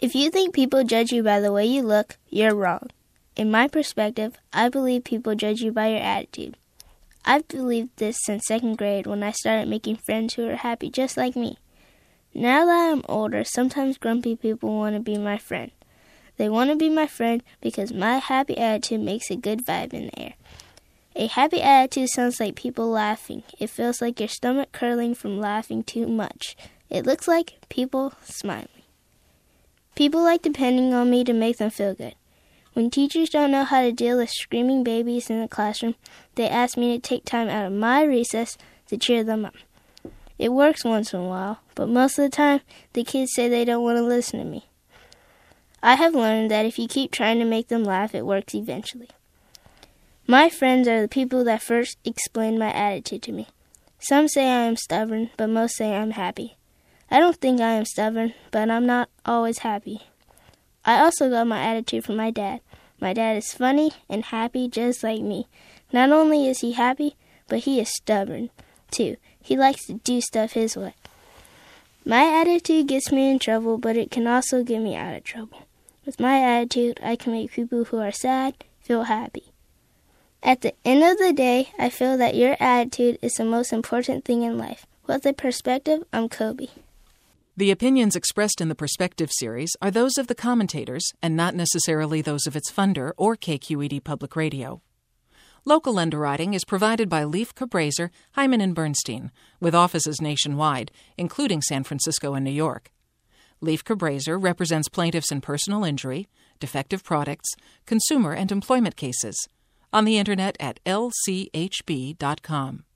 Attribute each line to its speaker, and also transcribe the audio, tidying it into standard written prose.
Speaker 1: If you think people judge you by the way you look, you're wrong. In my perspective, I believe people judge you by your attitude. I've believed this since 2nd grade when I started making friends who are happy just like me. Now that I'm older, sometimes grumpy people want to be my friend. They want to be my friend because my happy attitude makes a good vibe in the air. A happy attitude sounds like people laughing. It feels like your stomach curling from laughing too much. It looks like people smiling. People like depending on me to make them feel good. When teachers don't know how to deal with screaming babies in the classroom, they ask me to take time out of my recess to cheer them up. It works once in a while, but most of the time, the kids say they don't want to listen to me. I have learned that if you keep trying to make them laugh, it works eventually. My friends are the people that first explain my attitude to me. Some say I am stubborn, but most say I'm happy. I don't think I am stubborn, but I'm not always happy. I also got my attitude from my dad. My dad is funny and happy just like me. Not only is he happy, but he is stubborn, too. He likes to do stuff his way. My attitude gets me in trouble, but it can also get me out of trouble. With my attitude, I can make people who are sad feel happy. At the end of the day, I feel that your attitude is the most important thing in life. With a perspective, I'm Kobe.
Speaker 2: The opinions expressed in the Perspective series are those of the commentators and not necessarily those of its funder or KQED Public Radio. Local underwriting is provided by Leif Cabraser, Hyman & Bernstein, with offices nationwide, including San Francisco and New York. Leif Cabraser represents plaintiffs in personal injury, defective products, consumer and employment cases. On the Internet at lchb.com.